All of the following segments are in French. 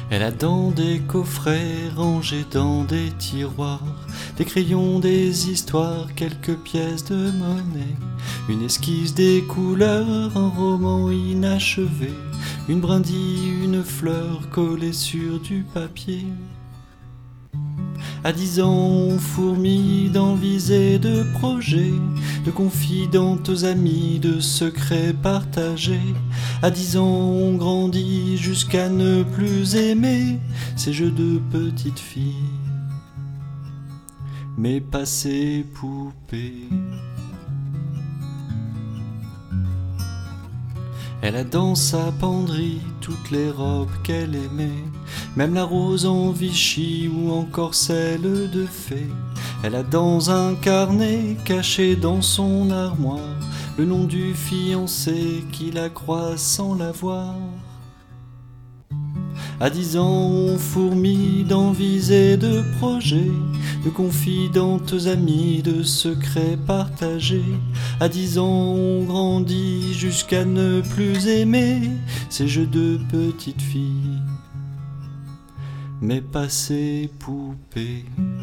Elle a dans des coffrets rangés dans des tiroirs, des crayons, des histoires, quelques pièces de monnaie, une esquisse, des couleurs, un roman inachevé, une brindille, une fleur collée sur du papier. À 10 ans, on fourmille d'envies et de projets, de confidantes amies, de secrets partagés. À 10 ans, on grandit jusqu'à ne plus aimer ces jeux de petites filles, mais pas ces poupées. Elle a dans sa penderie toutes les robes qu'elle aimait, même la rose en Vichy ou encore celle de fée. Elle a dans un carnet caché dans son armoire le nom du fiancé qui la croise sans la voir. À 10 ans, on fourmille d'envies et de projets, de confidantes amies, de secrets partagés. À 10 ans, on grandit jusqu'à ne plus aimer ces jeux de petites filles, mais pas ces poupées.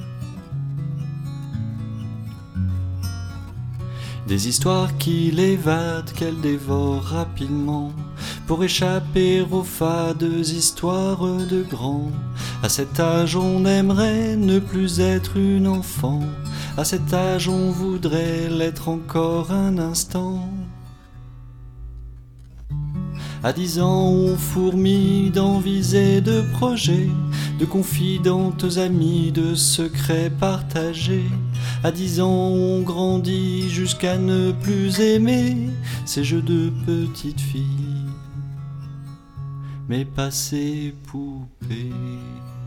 Des histoires qui l'évadent, qu'elle dévore rapidement, pour échapper aux fades histoires de grands. À cet âge on aimerait ne plus être une enfant, à cet âge on voudrait l'être encore un instant. À 10 ans on fourmille d'envies et de projets, de confidantes amies, de secrets partagés. À 10 ans on grandit jusqu'à ne plus aimer ces jeux de petites filles, mais pas ces poupées.